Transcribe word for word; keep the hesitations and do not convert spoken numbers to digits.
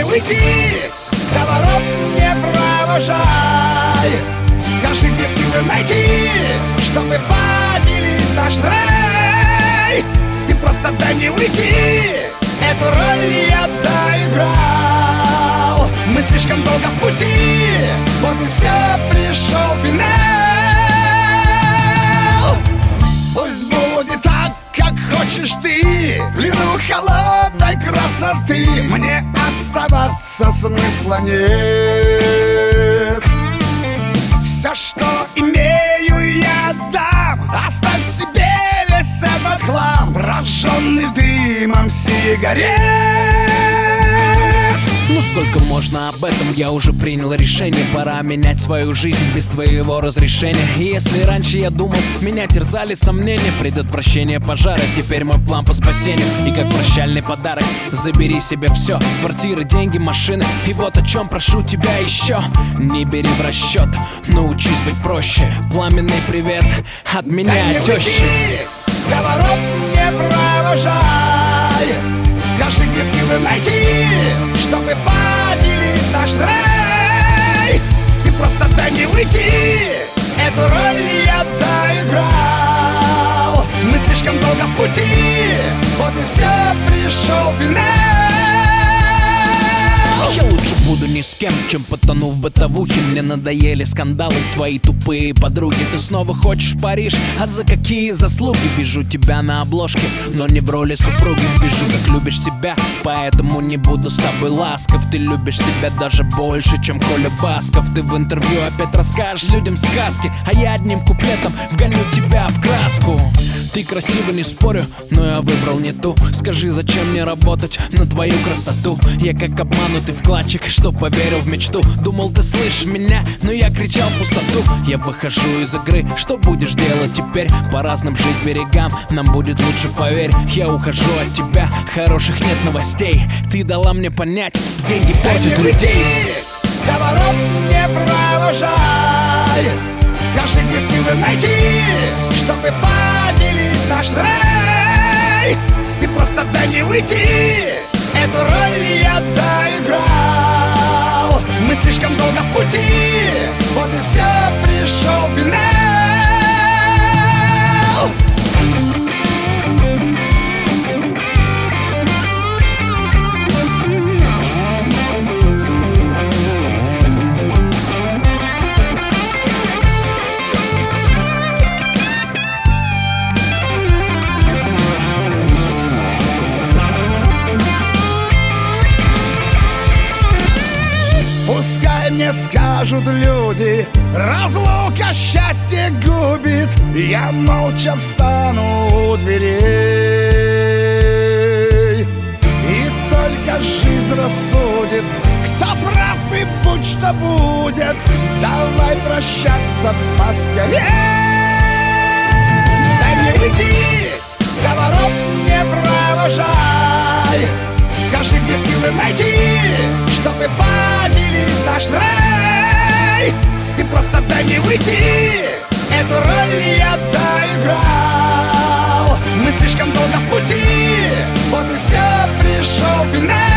уйти, до ворот не провожай. Скажи, где силы найти, чтобы поделить наш рай. Ты просто дай мне уйти, эту роль я доиграл. Мы слишком долго в пути, вот и все, пришел финал. Пусть будет так, как хочешь ты, в плену холодной красоты. Мне оставаться смысла нет. Все, что имею, я отдам. Оставь себе весь этот хлам, прожженный дымом сигарет. Ну сколько можно об этом, я уже принял решение. Пора менять свою жизнь без твоего разрешения. И если раньше я думал, меня терзали сомнения, предотвращение пожара, теперь мой план по спасению. И как прощальный подарок забери себе все: квартиры, деньги, машины. И вот о чем прошу тебя еще: не бери в расчет, научись быть проще. Пламенный привет от меня, тещи. До ворот не провожай. Скажи, где силы найти, чтобы поделить наш рай. Ты просто дай мне уйти, эту роль я доиграл. Мы слишком долго в пути, вот и все, пришел финал. Я лучше буду ни с кем, чем потону в бытовухе. Мне надоели скандалы, твои тупые подруги. Ты снова хочешь в Париж, а за какие заслуги? Вижу тебя на обложке, но не в роли супруги. Вижу, как любишь себя, поэтому не буду с тобой ласков. Ты любишь себя даже больше, чем Коля Басков. Ты в интервью опять расскажешь людям сказки, а я одним куплетом вгоню тебя в краску. Ты красива, не спорю, но я выбрал не ту. Скажи, зачем мне работать на твою красоту? Я как обманутый вкладчик, что поверил в мечту. Думал, ты слышишь меня, но я кричал в пустоту. Я выхожу из игры, что будешь делать теперь? По разным жить берегам, нам будет лучше, поверь. Я ухожу от тебя, хороших нет новостей. Ты дала мне понять, деньги портят людей. До ворот не провожай. Скажи, где силы найти, чтобы поделить наш рай. Ты просто дай мне уйти, эту роль я доиграл. Мы слишком долго в пути, вот и все, пришел финал. Пускай мне скажут люди, разлука счастье губит. Я молча встану у дверей, и только жизнь рассудит, кто прав и будь что будет. Давай прощаться поскорей. Дай мне уйти, до ворот не провожай. Скажи, где силы найти, чтобы поделить наш рай. Ты просто дай мне уйти, эту роль я доиграл. Мы слишком долго в пути, вот и все, пришел финал.